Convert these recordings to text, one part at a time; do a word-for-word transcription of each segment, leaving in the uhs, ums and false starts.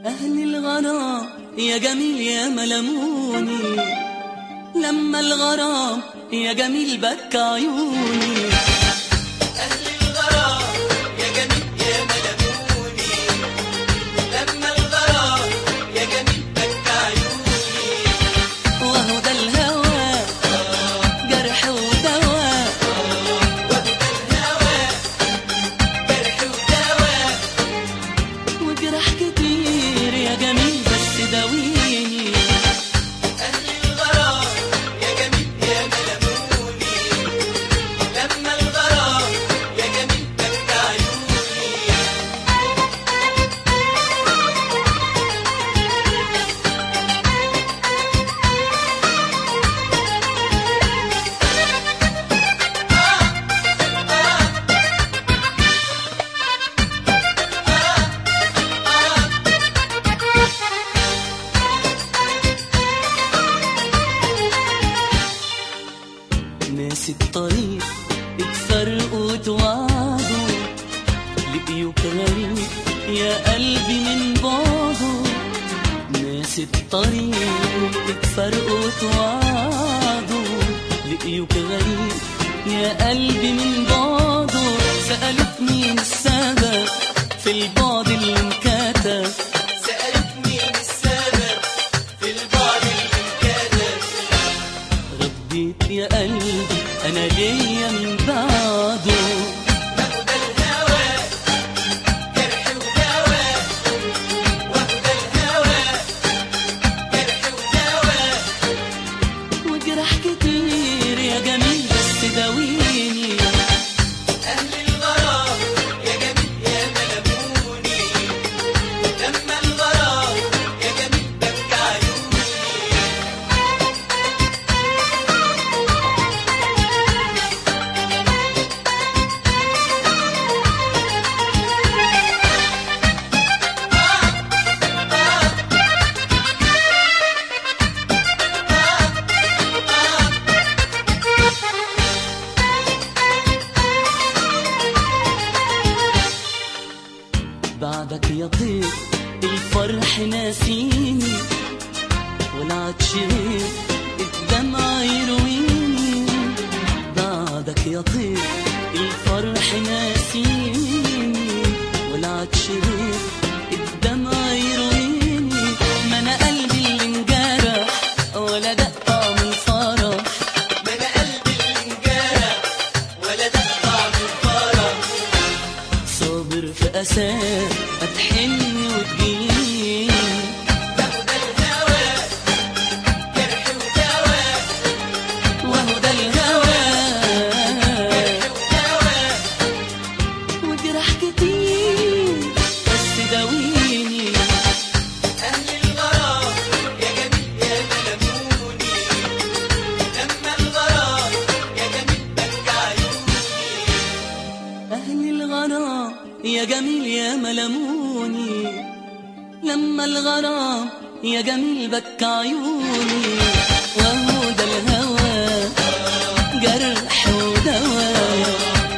أهل الغرام يا جميل يا ملموني، لما الغرام يا جميل بكى عيوني. أهل الغرام يا جميل يا ملموني، لما الغرام يا جميل بكى عيوني. وهو ده الهوى جرح ودواء، وهو ده الهوى جرح ودواء، وجرح كتير يا جميل بس داويني. أهل الغرام يا جميل يا ملموني، لما الغرام يا جميل بكى عيوني. ناس الطريق اتفرقوا وتوعدوا، لقيوك غريب يا قلبي من بعده. ناس الطريق اتفرقوا وتوعدوا، لقيوك غريب يا قلبي من بعده. سألوك مين السبب في البعد اللي انكتب، سألت مين السبب في البعد اللي انكتب. رديت يا قلبي أنا ليا من بعده. وهو ده الهوى جرح ودواء، وهو ده الهوى جرح ودواء، وجرح كتير يا جميل بس داويني. أهل الغرام يا جميل يا ملموني، لما الغرام يا جميل بكى عيوني. بعدك يا طير الفرح ناسيني، ولا عادش غير الدمع يرويني. بعدك يا طير الفرح ناسيني، ولا عادش غير الدمع يرويني. ما انا قلبي اللي انجرح ولا دق طعم الفرح، ما أنا قلبي اللي انجرح ولا دق طعم الفرح. صابر في أساه أتحن وتجيني. وهو ده الهوى جرح ودواء، وهو ده الهوى جرح ودواء، وجرح كتير بس داويني. أهل الغرام يا جميل يا ملموني، لما الغرام يا جميل بكى عيوني. أهل الغرام يا جميل يا ملموني، لما الغرام يا جميل بكى عيوني. وهو ده الهوى جرح ودواء،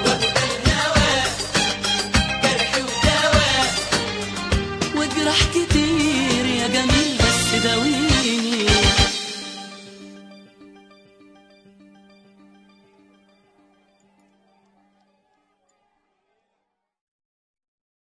جرح ودواء، وجرح كتير يا جميل بس داويني.